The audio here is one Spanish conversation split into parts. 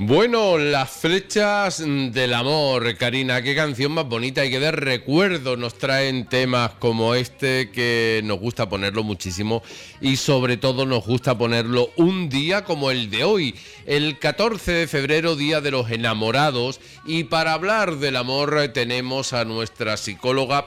Bueno, las flechas del amor, Karina, qué canción más bonita y qué de recuerdo nos traen temas como este que nos gusta ponerlo muchísimo y sobre todo nos gusta ponerlo un día como el de hoy, el 14 de febrero, Día de los Enamorados, y para hablar del amor tenemos a nuestra psicóloga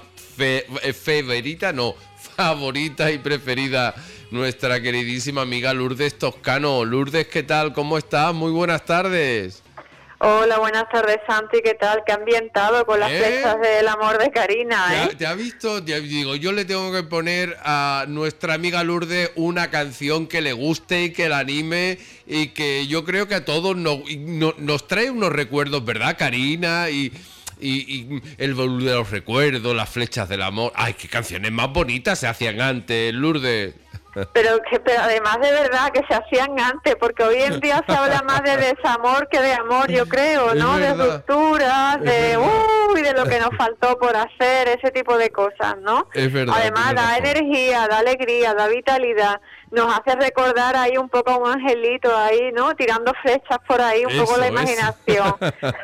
favorita y preferida, nuestra queridísima amiga Lourdes Toscano. Lourdes, ¿qué tal? ¿Cómo estás? Muy buenas tardes. Hola, buenas tardes, Santi, ¿qué tal? ¿Qué ambientado con las flechas del amor de Karina, ¿Te ha visto? Digo, yo le tengo que poner a nuestra amiga Lourdes una canción que le guste y que la anime y que yo creo que a todos nos trae unos recuerdos, ¿verdad, Karina? Y el baúl de los recuerdos, las flechas del amor. ¡Ay, qué canciones más bonitas se hacían antes, Lourdes! Pero además de verdad que se hacían antes, porque hoy en día se habla más de desamor que de amor, yo creo, ¿no? De rupturas, de lo que nos faltó por hacer, ese tipo de cosas, ¿no? Es verdad. Además da energía, da alegría, da vitalidad, nos hace recordar ahí un poco a un angelito ahí, ¿no? Tirando flechas por ahí, un poco la imaginación.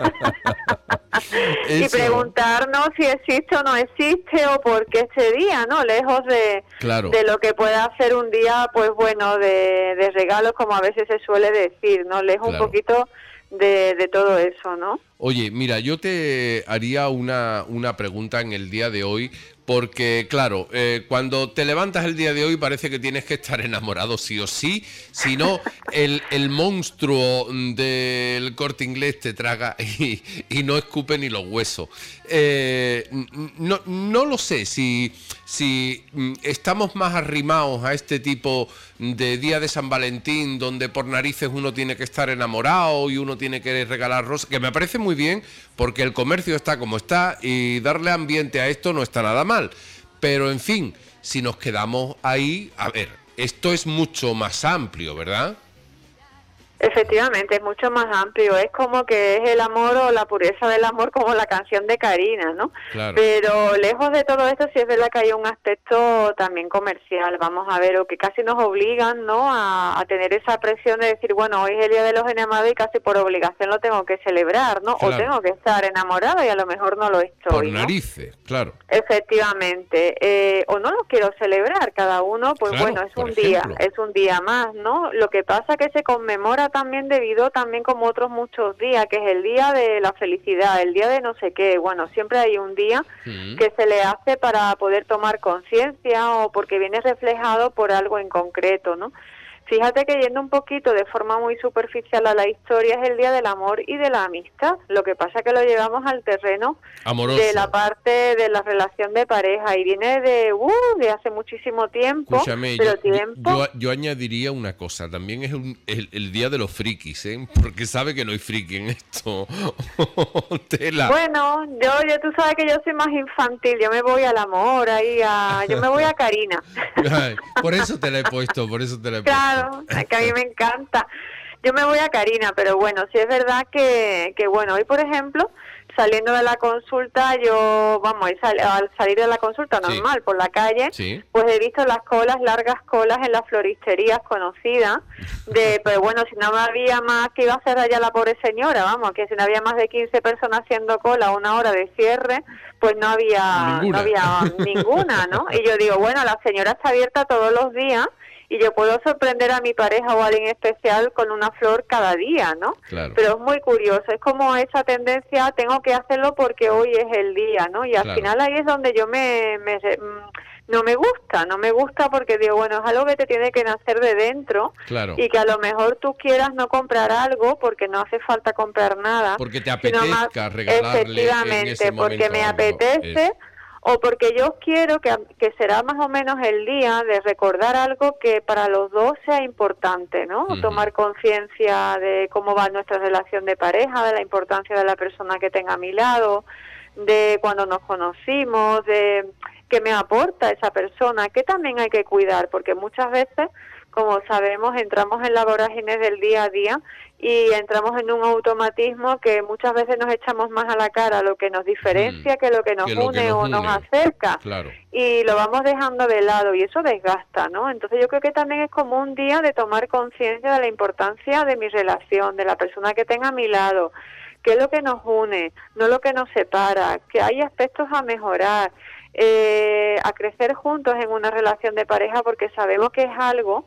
Y preguntarnos si existe o no existe o por qué este día, ¿no? Lejos de lo que pueda hacer un día, pues bueno, de regalos, como a veces se suele decir, ¿no? Lejos un poquito de todo eso, ¿no? Oye, mira, yo te haría una pregunta en el día de hoy, porque claro, cuando te levantas el día de hoy parece que tienes que estar enamorado sí o sí, si no el monstruo del Corte Inglés te traga y no escupe ni los huesos. No lo sé si estamos más arrimados a este tipo de día de San Valentín, donde por narices uno tiene que estar enamorado y uno tiene que regalar rosas, que me parece muy bien porque el comercio está como está y darle ambiente a esto no está nada mal, pero en fin, si nos quedamos ahí, a ver, esto es mucho más amplio, ¿verdad? Efectivamente, es mucho más amplio, es como que es el amor o la pureza del amor, como la canción de Karina, ¿no? Claro. Pero lejos de todo esto sí es verdad que hay un aspecto también comercial, vamos a ver, o que casi nos obligan, ¿no? A tener esa presión de decir, bueno, hoy es el Día de los Enamorados y casi por obligación lo tengo que celebrar, ¿no? Claro. O tengo que estar enamorado y a lo mejor no lo estoy, por ¿no? narices, claro. Efectivamente, o no lo quiero celebrar, cada uno, pues claro, bueno, es un día más, ¿no? Lo que pasa que se conmemora también debido también como otros muchos días, que es el día de la felicidad, el día de no sé qué, bueno, siempre hay un día que se le hace para poder tomar conciencia o porque viene reflejado por algo en concreto, ¿no? Fíjate que yendo un poquito de forma muy superficial a la historia, es el Día del Amor y de la Amistad. Lo que pasa es que lo llevamos al terreno amoroso, de la parte de la relación de pareja y viene de hace muchísimo tiempo. Escúchame, pero yo añadiría una cosa, también es el Día de los frikis, ¿eh? Porque sabe que no hay friki en esto. Tela. Bueno, yo tú sabes que yo soy más infantil, yo me voy al amor, yo me voy a Karina. Ay, por eso te la he puesto. Claro, que a mí me encanta. Yo me voy a Karina, pero bueno, sí es verdad que bueno, hoy por ejemplo, saliendo de la consulta, al salir de la consulta normal por la calle, pues he visto largas colas en las floristerías conocidas, pero bueno, si no había más, que iba a hacer allá la pobre señora, vamos, que si no había más de 15 personas haciendo cola a una hora de cierre, pues no había ninguna, ¿no? Y yo digo, bueno, la señora está abierta todos los días, y yo puedo sorprender a mi pareja o a alguien especial con una flor cada día, ¿no? Claro. Pero es muy curioso, es como esa tendencia, tengo que hacerlo porque hoy es el día, ¿no? Y al final ahí es donde yo no me gusta porque digo, bueno, es algo que te tiene que nacer de dentro y que a lo mejor tú quieras no comprar algo porque no hace falta comprar nada. Porque te apetezca regalarle efectivamente, en ese momento porque me apetece. O porque yo quiero que será más o menos el día de recordar algo que para los dos sea importante, ¿no? Tomar conciencia de cómo va nuestra relación de pareja, de la importancia de la persona que tenga a mi lado, de cuando nos conocimos, de qué me aporta esa persona, que también hay que cuidar, porque muchas veces como sabemos, entramos en la vorágine del día a día y entramos en un automatismo que muchas veces nos echamos más a la cara lo que nos diferencia que lo que nos une o nos acerca. Claro. Y lo vamos dejando de lado y eso desgasta, ¿no? Entonces yo creo que también es como un día de tomar conciencia de la importancia de mi relación, de la persona que tenga a mi lado, qué es lo que nos une, no lo que nos separa, que hay aspectos a mejorar, a crecer juntos en una relación de pareja, porque sabemos que es algo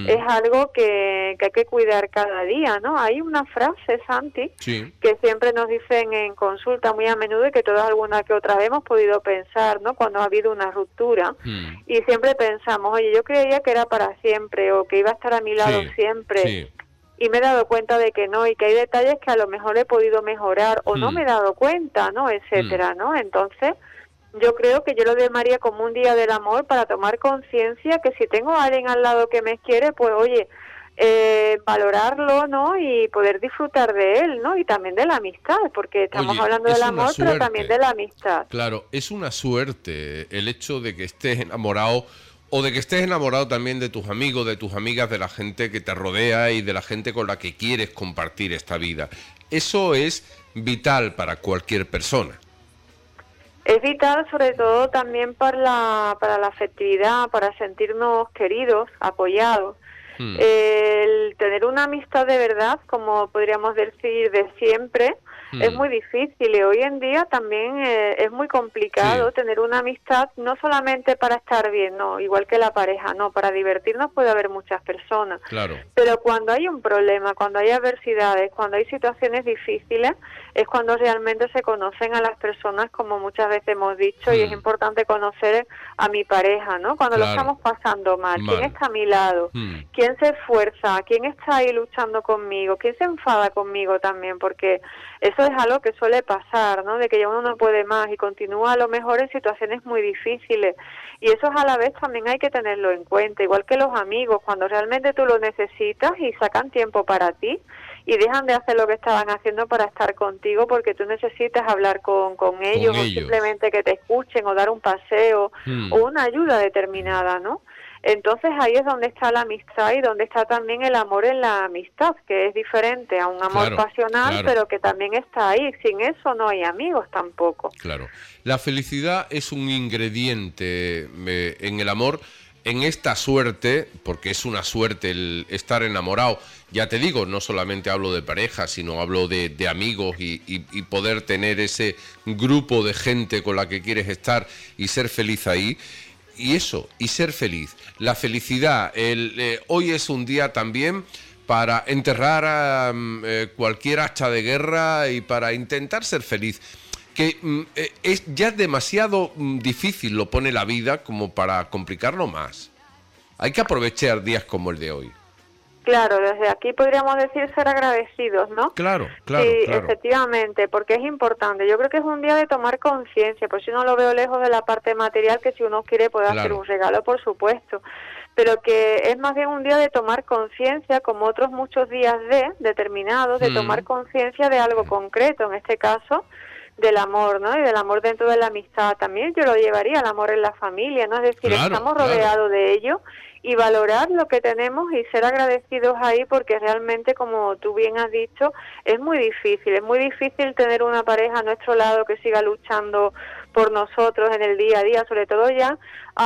que hay que cuidar cada día, ¿no? Hay una frase, Santi, que siempre nos dicen en consulta muy a menudo y que todas alguna que otra vez hemos podido pensar, ¿no? Cuando ha habido una ruptura y siempre pensamos, oye, yo creía que era para siempre o que iba a estar a mi lado siempre. Y me he dado cuenta de que no, y que hay detalles que a lo mejor he podido mejorar o no me he dado cuenta, ¿no? Etcétera, ¿no? Entonces, yo creo que yo lo llamaría como un día del amor para tomar conciencia que si tengo a alguien al lado que me quiere, pues oye, valorarlo, ¿no? Y poder disfrutar de él, ¿no? Y también de la amistad, porque estamos hablando del amor, pero también de la amistad. Claro, es una suerte el hecho de que estés enamorado o de que estés enamorado también de tus amigos, de tus amigas, de la gente que te rodea y de la gente con la que quieres compartir esta vida. Eso es vital para cualquier persona. Es vital sobre todo también para la afectividad, para sentirnos queridos, apoyados. El tener una amistad de verdad, como podríamos decir, de siempre, es muy difícil y hoy en día también es muy complicado tener una amistad no solamente para estar bien, no, igual que la pareja, no, para divertirnos puede haber muchas personas, pero cuando hay un problema, cuando hay adversidades, cuando hay situaciones difíciles, es cuando realmente se conocen a las personas, como muchas veces hemos dicho, y es importante conocer a mi pareja, ¿no? Cuando lo estamos pasando mal, quién está a mi lado, quién se esfuerza, quién está ahí luchando conmigo, quién se enfada conmigo también, porque eso es algo que suele pasar, ¿no? De que ya uno no puede más y continúa a lo mejor en situaciones muy difíciles. Y eso a la vez también hay que tenerlo en cuenta, igual que los amigos, cuando realmente tú lo necesitas y sacan tiempo para ti y dejan de hacer lo que estaban haciendo para estar contigo porque tú necesitas hablar con ellos o simplemente que te escuchen o dar un paseo o una ayuda determinada, ¿no? Entonces ahí es donde está la amistad y donde está también el amor en la amistad, que es diferente a un amor pasional, pero que también está ahí. Sin eso no hay amigos tampoco. Claro. La felicidad es un ingrediente en el amor, en esta suerte, porque es una suerte el estar enamorado. Ya te digo, no solamente hablo de pareja, sino hablo de amigos y poder tener ese grupo de gente con la que quieres estar y ser feliz ahí. Y eso, y ser feliz. La felicidad, hoy es un día también para enterrar a cualquier hacha de guerra y para intentar ser feliz. Que ya es demasiado difícil, lo pone la vida, como para complicarlo más. Hay que aprovechar días como el de hoy. Claro, desde aquí podríamos decir ser agradecidos, ¿no? Claro. Sí, efectivamente, porque es importante. Yo creo que es un día de tomar conciencia, pues si uno lo veo lejos de la parte material, que si uno quiere puede hacer un regalo, por supuesto, pero que es más bien un día de tomar conciencia, como otros muchos días determinados, de tomar conciencia de algo concreto, en este caso del amor, ¿no? Y del amor dentro de la amistad. También yo lo llevaría al amor en la familia, ¿no? Es decir, estamos rodeados de ello y valorar lo que tenemos y ser agradecidos ahí, porque realmente, como tú bien has dicho, es muy difícil tener una pareja a nuestro lado que siga luchando por nosotros en el día a día, sobre todo ya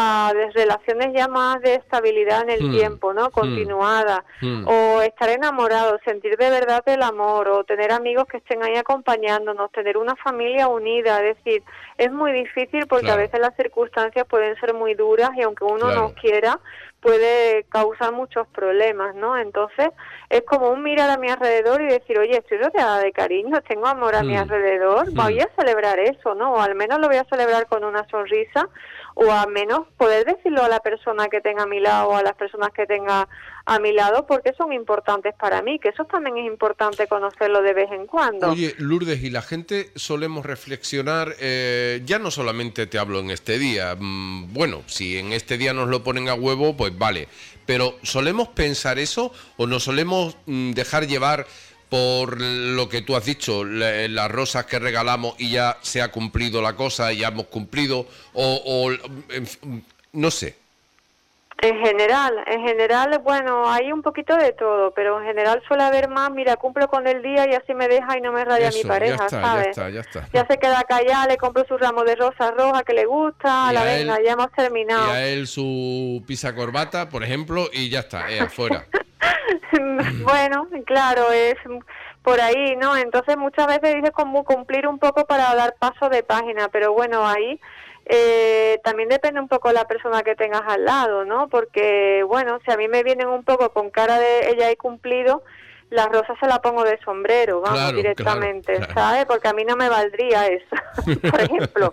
de relaciones ya más de estabilidad en el tiempo, ¿no? Continuada, o estar enamorados, sentir de verdad el amor, o tener amigos que estén ahí acompañándonos, tener una familia unida, es decir, es muy difícil porque a veces las circunstancias pueden ser muy duras y aunque uno no quiera, puede causar muchos problemas, ¿no? Entonces, es como un mirar a mi alrededor y decir, oye, estoy rodeada de cariño, tengo amor a mi alrededor, voy a celebrar eso, ¿no? O al menos lo voy a celebrar con una sonrisa, o al menos poder decirlo a la persona que tenga a mi lado o a las personas que tenga a mi lado, porque son importantes para mí, que eso también es importante conocerlo de vez en cuando. Oye, Lourdes, y la gente solemos reflexionar, ya no solamente te hablo en este día, bueno, si en este día nos lo ponen a huevo, pues vale, pero ¿solemos pensar eso o nos solemos dejar llevar por lo que tú has dicho, las rosas que regalamos y ya se ha cumplido la cosa, ya hemos cumplido, no sé? En general, bueno, hay un poquito de todo, pero en general suele haber más, mira, cumplo con el día y así me deja y no me raya mi pareja, ¿sabes? Ya está. Ya se queda callada, le compro su ramo de rosas rojas que le gusta, Y la a venga, él- ya hemos Y terminado. a él su pisa corbata, por ejemplo, y ya está, afuera. Bueno, claro, es por ahí, ¿no? Entonces muchas veces dices como cumplir un poco para dar paso de página, pero bueno, ahí también depende un poco la persona que tengas al lado, ¿no? Porque, bueno, si a mí me vienen un poco con cara de ella he cumplido, las rosas se la pongo de sombrero, vamos, directamente, Claro. ¿sabes? Porque a mí no me valdría eso, por ejemplo.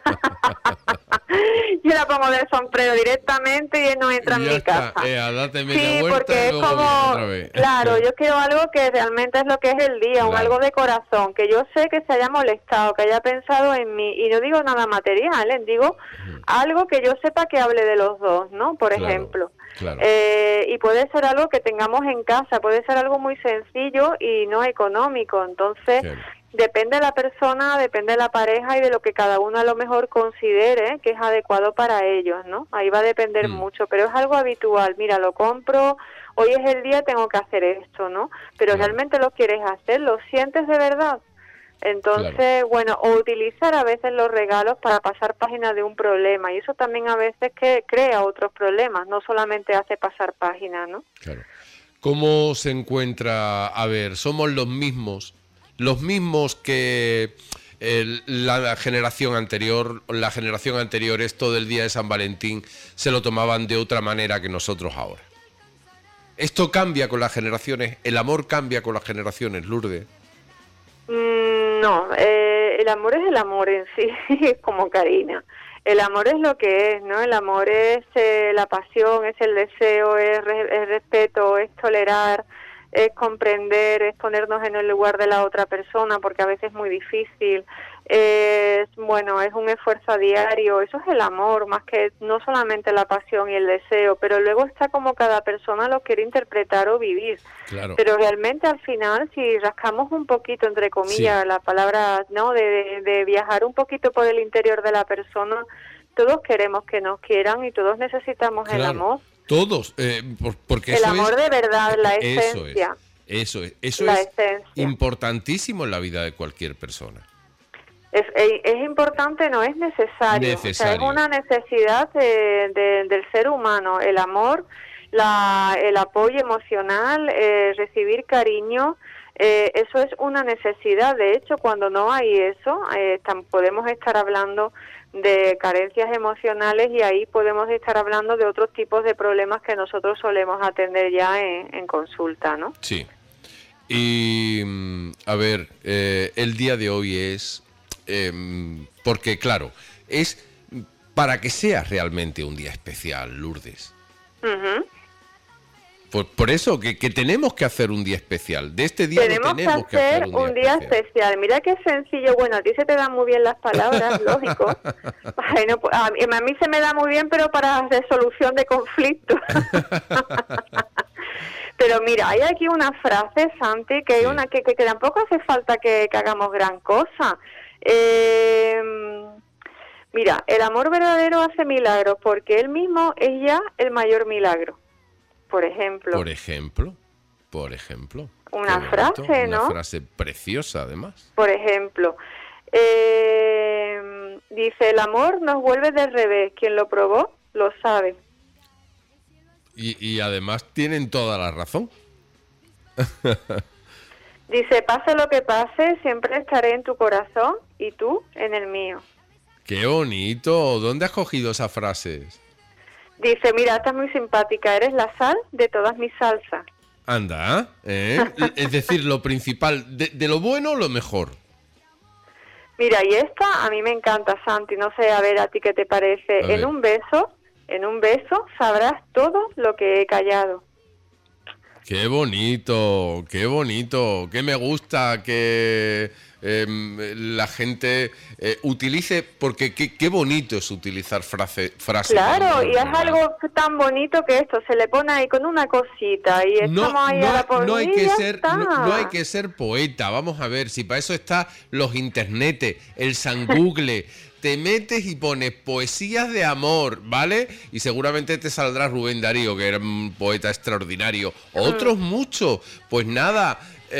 Yo la pongo de sombrero directamente y él no entra en Ya mi está, casa. date media Sí, vuelta porque y es luego como, viene otra vez. claro, yo quiero algo que realmente es lo que es el día, un Claro. algo de corazón, que yo sé que se haya molestado, que haya pensado en mí, y no digo nada material, digo algo que yo sepa que hable de los dos, ¿no? Por Claro, ejemplo. claro. Y puede ser algo que tengamos en casa, puede ser algo muy sencillo y no económico, entonces... Claro. Depende de la persona, depende de la pareja y de lo que cada uno a lo mejor considere que es adecuado para ellos, ¿no? Ahí va a depender mucho, pero es algo habitual. Mira, lo compro, hoy es el día, tengo que hacer esto, ¿no? Pero Claro. realmente lo quieres hacer, lo sientes de verdad. Entonces, bueno, o utilizar a veces los regalos para pasar páginas de un problema y eso también a veces que crea otros problemas, no solamente hace pasar páginas, ¿no? Claro. ¿Cómo se encuentra? A ver, somos los mismos que la generación anterior, esto del día de San Valentín, se lo tomaban de otra manera que nosotros ahora. Esto cambia con las generaciones, el amor cambia con las generaciones, Lourdes. No, el amor es el amor en sí, como Karina. El amor es lo que es, ¿no? El amor es la pasión, es el deseo, es respeto, es tolerar, es comprender, es ponernos en el lugar de la otra persona, porque a veces es muy difícil. Bueno, es un esfuerzo a diario, eso es el amor, más que no solamente la pasión y el deseo, pero luego está como cada persona lo quiere interpretar o vivir. Claro. Pero realmente al final, si rascamos un poquito, entre comillas, la palabra, ¿no? De viajar un poquito por el interior de la persona, todos queremos que nos quieran y todos necesitamos el amor. Todos, porque el amor de verdad, la esencia. Eso es esencia. Importantísimo en la vida de cualquier persona. Es importante, no es necesario. O sea, es una necesidad del ser humano, el amor, el apoyo emocional, recibir cariño, eso es una necesidad. De hecho, cuando no hay eso, podemos estar hablando de carencias emocionales y ahí podemos estar hablando de otros tipos de problemas que nosotros solemos atender ya en consulta, ¿no? Sí. Y, a ver, el día de hoy es... porque, claro, es para que sea realmente un día especial, Lourdes. Por eso, que tenemos que hacer un día especial. De este día tenemos que hacer un día especial. Mira qué sencillo. Bueno, a ti se te dan muy bien las palabras, lógico. Bueno, a mí se me da muy bien, pero para resolución de conflictos. Pero mira, hay aquí una frase, Santi, que hay una que tampoco hace falta que hagamos gran cosa. Mira, el amor verdadero hace milagros porque él mismo es ya el mayor milagro. Por ejemplo. Una frase, ¿no? Una frase preciosa, además. Por ejemplo, dice, el amor nos vuelve del revés. Quien lo probó, lo sabe. Y además tienen toda la razón. Dice, pase lo que pase, siempre estaré en tu corazón y tú en el mío. ¡Qué bonito! ¿Dónde has cogido esas frases? Dice, mira, estás muy simpática, eres la sal de todas mis salsas. Anda, es decir, lo principal, de lo bueno, lo mejor. Mira, y esta a mí me encanta, Santi, no sé, a ver a ti qué te parece. En un beso sabrás todo lo que he callado. ¡Qué bonito! ¡Qué bonito! ¡Qué me gusta que la gente utilice! Porque qué bonito es utilizar frases. Claro, y es algo tan bonito que esto se le pone ahí con una cosita y estamos ahí a la no hay que ser poeta. Vamos a ver, si para eso está los internetes, el San Google, te metes y pones poesías de amor, ¿vale? Y seguramente te saldrá Rubén Darío, que era un poeta extraordinario. Otros muchos. Pues nada,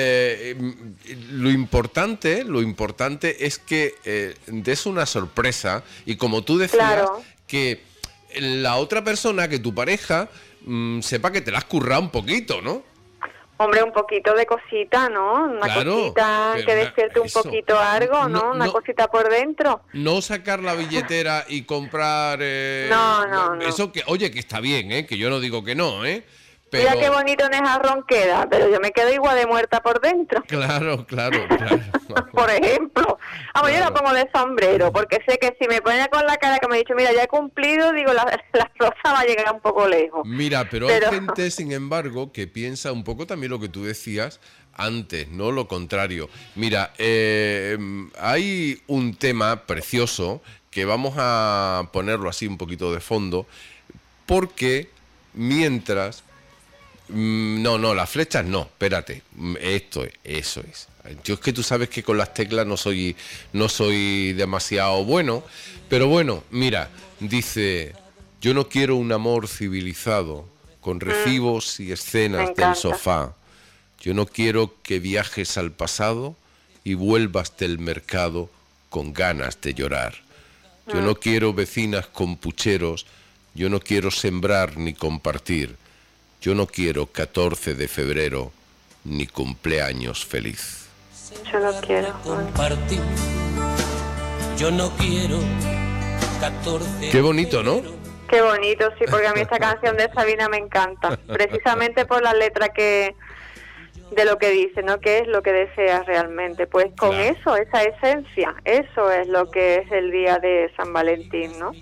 lo importante es que des una sorpresa y como tú decías, que la otra persona, que tu pareja, sepa que te la has currado un poquito, ¿no? Hombre, un poquito de cosita, ¿no? Una cosita que despierte un poquito algo, ¿no? Una cosita por dentro. No sacar la billetera y comprar... No. Eso que, oye, que está bien, que yo no digo que no, Pero... Mira qué bonito en el jarrón queda, pero yo me quedo igual de muerta por dentro. Claro. Por ejemplo. Vamos, yo la pongo de sombrero, porque sé que si me ponía con la cara que me ha dicho, mira, ya he cumplido, digo, la rosa va a llegar un poco lejos. Mira, pero hay gente, sin embargo, que piensa un poco también lo que tú decías antes, no lo contrario. Mira, hay un tema precioso que vamos a ponerlo así un poquito de fondo, porque mientras... No, las flechas no, espérate, eso es. Yo es que tú sabes que con las teclas no soy demasiado bueno, pero bueno, mira, dice, yo no quiero un amor civilizado, con recibos y escenas del sofá. Yo no quiero que viajes al pasado y vuelvas del mercado con ganas de llorar. Yo no quiero vecinas con pucheros, yo no quiero sembrar ni compartir. Yo no quiero 14 de febrero ni cumpleaños feliz. Yo no quiero compartir. Yo no quiero 14. Qué bonito, ¿no? Qué bonito, sí, porque a mí esta canción de Sabina me encanta. Precisamente por la letra de lo que dice, ¿no? ¿Qué es lo que deseas realmente? Pues con eso, esa esencia, eso es lo que es el día de San Valentín, ¿no?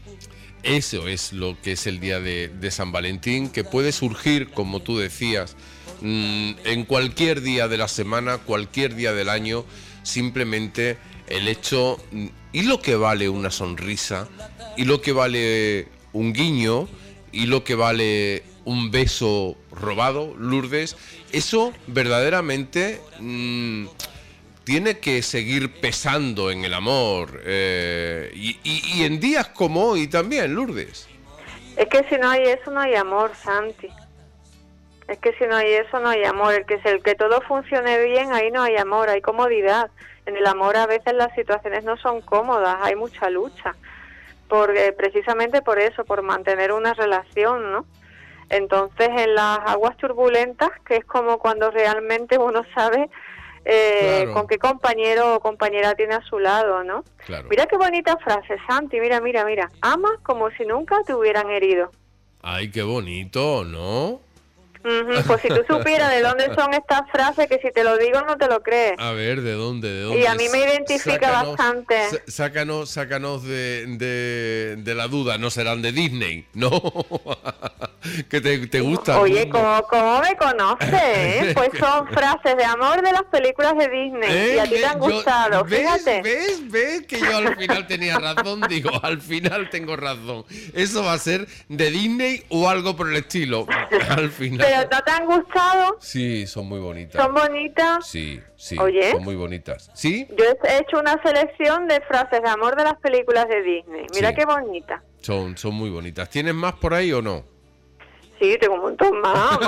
Eso es lo que es el día de San Valentín, que puede surgir, como tú decías, en cualquier día de la semana, cualquier día del año, simplemente el hecho, y lo que vale una sonrisa, y lo que vale un guiño, y lo que vale un beso robado, Lourdes, eso verdaderamente... tiene que seguir pesando en el amor y en días como hoy también, Lourdes. Es que si no hay eso, no hay amor, Santi. Es que si no hay eso, no hay amor. El que todo funcione bien, ahí no hay amor, hay comodidad. En el amor a veces las situaciones no son cómodas, hay mucha lucha. Precisamente por eso, por mantener una relación, ¿no? Entonces, en las aguas turbulentas, que es como cuando realmente uno sabe... con qué compañero o compañera tiene a su lado, ¿no? Claro. Mira qué bonita frase, Santi, mira. Ama como si nunca te hubieran herido. Ay, qué bonito, ¿no? Pues si tú supieras de dónde son estas frases, que si te lo digo no te lo crees. A ver, ¿de dónde? Y a mí me identifica bastante. Sácanos de la duda, no serán de Disney, ¿no? Que te gusta. Oye, ¿cómo me conoces? Pues son frases de amor de las películas de Disney. Y a ti te han gustado, fíjate. ¿Ves? Que yo al final tenía razón, digo, al final tengo razón. Eso va a ser de Disney o algo por el estilo, al final. ¿Pero no te han gustado? Sí, son muy bonitas. ¿Son bonitas? Sí, Oye, son muy bonitas. ¿Sí? Yo he hecho una selección de frases de amor de las películas de Disney. Mira qué bonita. Son muy bonitas. ¿Tienes más por ahí o no? Sí, tengo un montón más.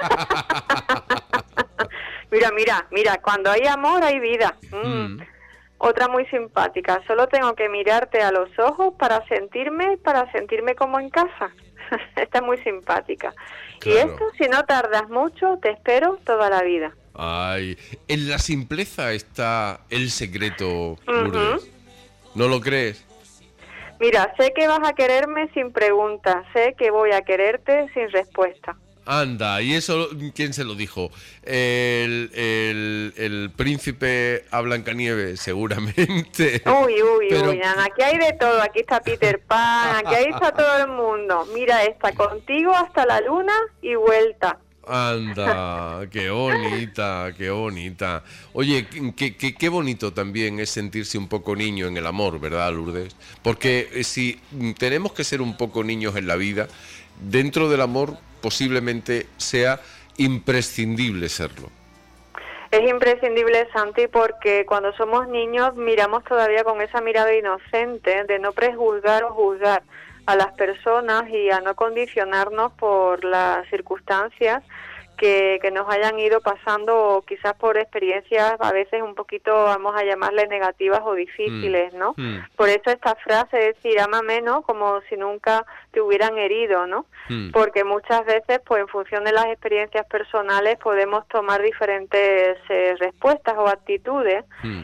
Mira, cuando hay amor hay vida. Otra muy simpática. Solo tengo que mirarte a los ojos para sentirme como en casa. Esta es muy simpática. Claro. Y esto, si no tardas mucho, te espero toda la vida. Ay, en la simpleza está el secreto, Lourdes. ¿No lo crees? Mira, sé que vas a quererme sin preguntas, sé que voy a quererte sin respuesta. Anda, ¿y eso quién se lo dijo? El príncipe a Blancanieves, seguramente. Uy, Ana, aquí hay de todo. Aquí está Peter Pan, aquí está todo el mundo. Mira esta, contigo hasta la luna y vuelta. Anda, qué bonita, qué bonita. Oye, qué bonito también es sentirse un poco niño en el amor, ¿verdad, Lourdes? Porque si tenemos que ser un poco niños en la vida, dentro del amor posiblemente sea imprescindible serlo. Es imprescindible, Santi, porque cuando somos niños miramos todavía con esa mirada inocente de no prejuzgar o juzgar a las personas y a no condicionarnos por las circunstancias que nos hayan ido pasando, o quizás por experiencias a veces un poquito, vamos a llamarle negativas o difíciles, ¿no? Por eso esta frase, es decir, ámame, ¿no? Como si nunca te hubieran herido, ¿no? Porque muchas veces, pues en función de las experiencias personales, podemos tomar diferentes respuestas o actitudes,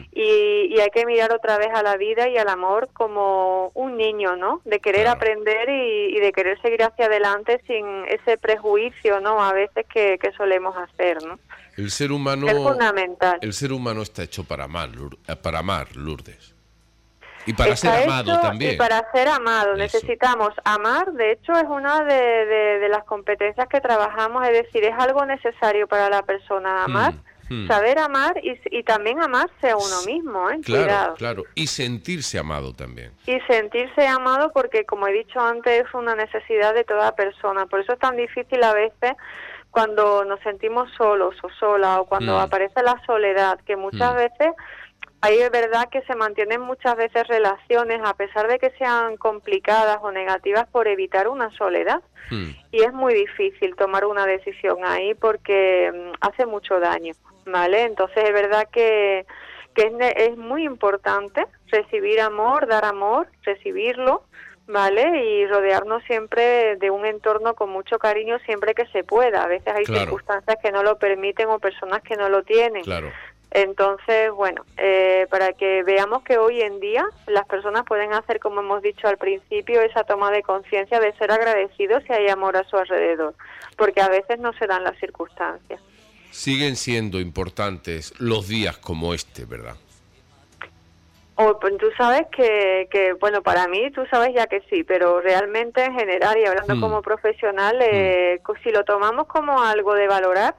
y hay que mirar otra vez a la vida y al amor como un niño, ¿no? De querer aprender y de querer seguir hacia adelante sin ese prejuicio, ¿no? A veces que solemos hacer, ¿no? El ser humano es fundamental. El ser humano está hecho para amar, Lourdes. Y para ser amado también. Y para ser amado. Eso. Necesitamos amar. De hecho, es una de las competencias que trabajamos. Es decir, es algo necesario para la persona amar. Saber amar y también amarse a uno mismo, ¿eh? Claro, Cuidado. claro. Y sentirse amado también. Y sentirse amado porque, como he dicho antes, es una necesidad de toda persona. Por eso es tan difícil a veces cuando nos sentimos solos o solas, o cuando aparece la soledad, que muchas veces ahí es verdad que se mantienen muchas veces relaciones, a pesar de que sean complicadas o negativas, por evitar una soledad. Y es muy difícil tomar una decisión ahí porque hace mucho daño, ¿vale? Entonces es verdad que es muy importante recibir amor, dar amor, recibirlo, ¿vale? Y rodearnos siempre de un entorno con mucho cariño siempre que se pueda. A veces hay circunstancias que no lo permiten o personas que no lo tienen. Entonces, bueno, para que veamos que hoy en día las personas pueden hacer, como hemos dicho al principio, esa toma de conciencia de ser agradecidos si hay amor a su alrededor, porque a veces no se dan las circunstancias. Siguen siendo importantes los días como este, ¿verdad? Pues tú sabes que, bueno, para mí tú sabes ya que sí, pero realmente en general y hablando como profesional, si lo tomamos como algo de valorar,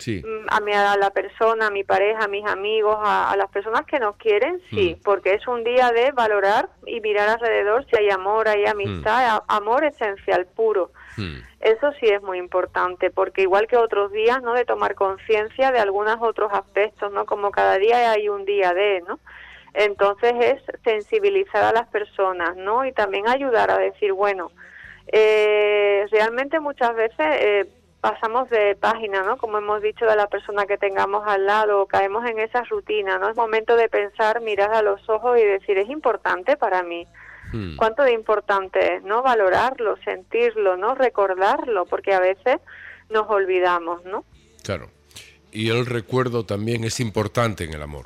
a la persona, a mi pareja, a mis amigos, a las personas que nos quieren, sí, porque es un día de valorar y mirar alrededor si hay amor, hay amistad, amor esencial, puro. Eso sí es muy importante, porque igual que otros días, ¿no? De tomar conciencia de algunos otros aspectos, ¿no? Como cada día hay un día de, ¿no? Entonces es sensibilizar a las personas, ¿no? Y también ayudar a decir, bueno, realmente muchas veces pasamos de página, ¿no? Como hemos dicho, de la persona que tengamos al lado, caemos en esa rutina, ¿no? Es momento de pensar, mirar a los ojos y decir, es importante para mí. ¿Cuánto de importante es, no? Valorarlo, sentirlo, ¿no? Recordarlo, porque a veces nos olvidamos, ¿no? Claro. Y el recuerdo también es importante en el amor.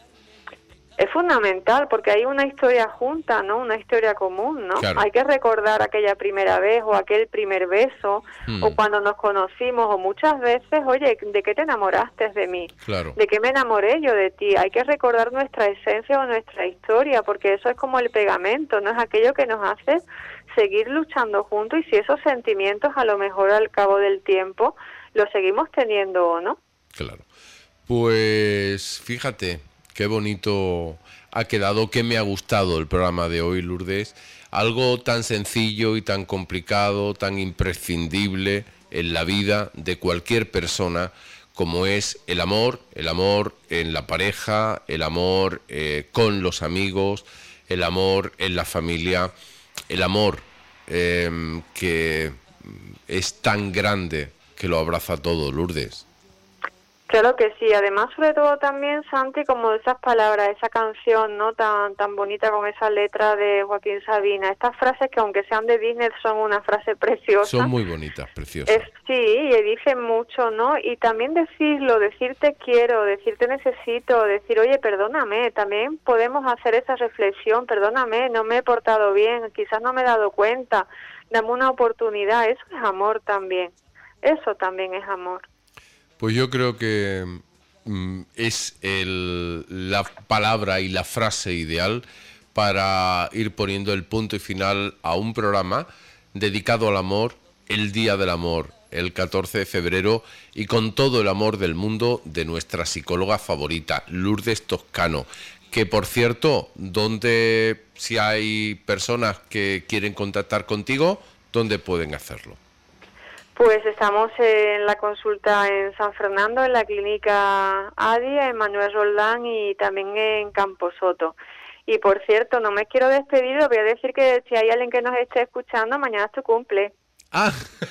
Es fundamental porque hay una historia junta, ¿no? Una historia común, ¿no? Claro. Hay que recordar aquella primera vez o aquel primer beso o cuando nos conocimos o muchas veces, oye, ¿de qué te enamoraste de mí? Claro. ¿De qué me enamoré yo de ti? Hay que recordar nuestra esencia o nuestra historia porque eso es como el pegamento, ¿no? Es aquello que nos hace seguir luchando juntos y si esos sentimientos a lo mejor al cabo del tiempo los seguimos teniendo o no. Claro. Pues fíjate... Qué bonito ha quedado, qué me ha gustado el programa de hoy, Lourdes. Algo tan sencillo y tan complicado, tan imprescindible en la vida de cualquier persona como es el amor en la pareja, el amor con los amigos, el amor en la familia, el amor que es tan grande que lo abraza todo, Lourdes. Claro que sí, además sobre todo también, Santi, como esas palabras, esa canción, ¿no? Tan bonita con esa letra de Joaquín Sabina, estas frases que aunque sean de Disney son una frase preciosa. Son muy bonitas, preciosas. Sí, y dicen mucho, ¿no? Y también decirlo, decirte quiero, decirte necesito, decir, oye, perdóname, también podemos hacer esa reflexión, perdóname, no me he portado bien, quizás no me he dado cuenta, dame una oportunidad, eso es amor también, eso también es amor. Pues yo creo que es la palabra y la frase ideal para ir poniendo el punto y final a un programa dedicado al amor, el Día del Amor, el 14 de febrero, y con todo el amor del mundo de nuestra psicóloga favorita, Lourdes Toscano, que por cierto, si hay personas que quieren contactar contigo, ¿dónde pueden hacerlo? Pues estamos en la consulta en San Fernando, en la clínica ADI, en Manuel Roldán y también en Camposoto. Y por cierto, no me quiero despedir, os voy a decir que si hay alguien que nos esté escuchando, mañana es tu cumple. Ah,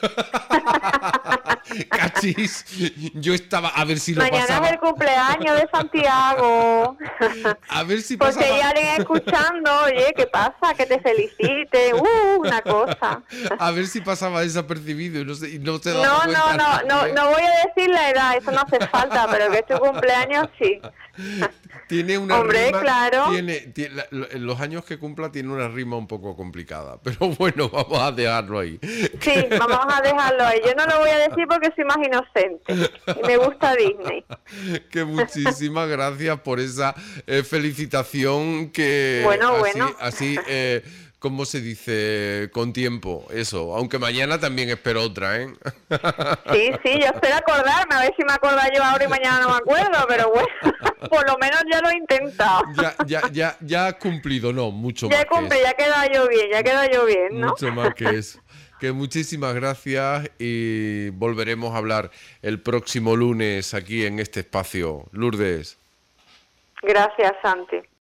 cachis, yo estaba, a ver si lo Mañana pasaba. es el cumpleaños de Santiago. A ver si Pues si pasaba. hay alguien escuchando, oye, ¿qué pasa? Que te felicite, una cosa. A ver si pasaba desapercibido y no se daba No, cuenta nadie. no voy a decir la edad, eso no hace falta, pero que es tu cumpleaños sí. Tiene una Hombre, rima, claro. en los años que cumpla tiene una rima un poco complicada, pero bueno, vamos a dejarlo ahí. Sí, vamos a dejarlo ahí. Yo no lo voy a decir porque soy más inocente y me gusta Disney. Que muchísimas gracias por esa felicitación que Bueno, bueno. así ¿cómo se dice? Con tiempo, eso. Aunque mañana también espero otra, ¿eh? Sí, yo espero acordarme, a ver si me acuerdo yo ahora y mañana no me acuerdo, pero bueno, por lo menos ya lo he intentado. Ya has cumplido, no, mucho Ya más que cumplí, eso. ya queda yo bien, ¿no? Mucho más que eso. Que muchísimas gracias y volveremos a hablar el próximo lunes aquí en este espacio. Lourdes. Gracias, Santi.